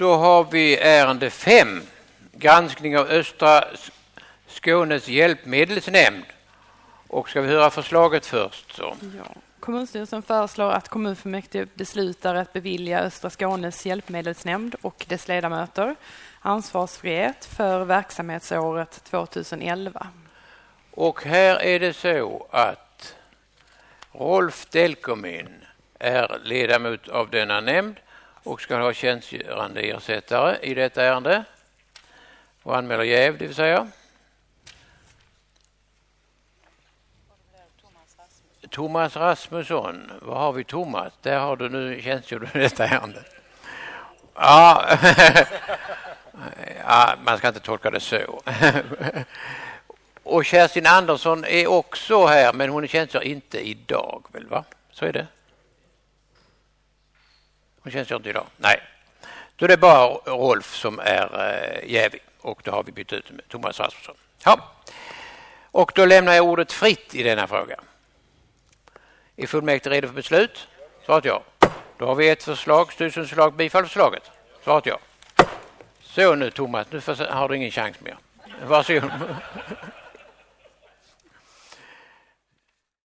Då har vi ärende 5. Granskning av Östra Skånes hjälpmedelsnämnd. Och ska vi höra förslaget först? Så. Ja. Kommunstyrelsen föreslår att kommunfullmäktige beslutar att bevilja Östra Skånes hjälpmedelsnämnd och dess ledamöter ansvarsfrihet för verksamhetsåret 2011. Och här är det så att Rolf Delkomin är ledamot av denna nämnd och ska ha tjänstgörande ersättare i detta ärende. Och anmäler jäv, det vill säga. Thomas Rasmusson. Vad har vi Thomas? Där har du nu tjänstgjort i detta ärende. Ja. Ja, man ska inte tolka det så. Och Kerstin Andersson är också här, men hon tjänstgör inte idag, väl va? Så är det. Hon tjänstgör inte idag. Nej. Då är det bara Rolf som är jävig. Och då har vi bytt ut med Thomas Rasmusson. Ja. Och då lämnar jag ordet fritt i denna fråga. Är fullmäktige redo för beslut? Svarat ja. Då har vi ett förslag, styrelsens förslag, bifall förslaget. Svarat ja. Så nu Thomas, nu har du ingen chans mer. Varsågod.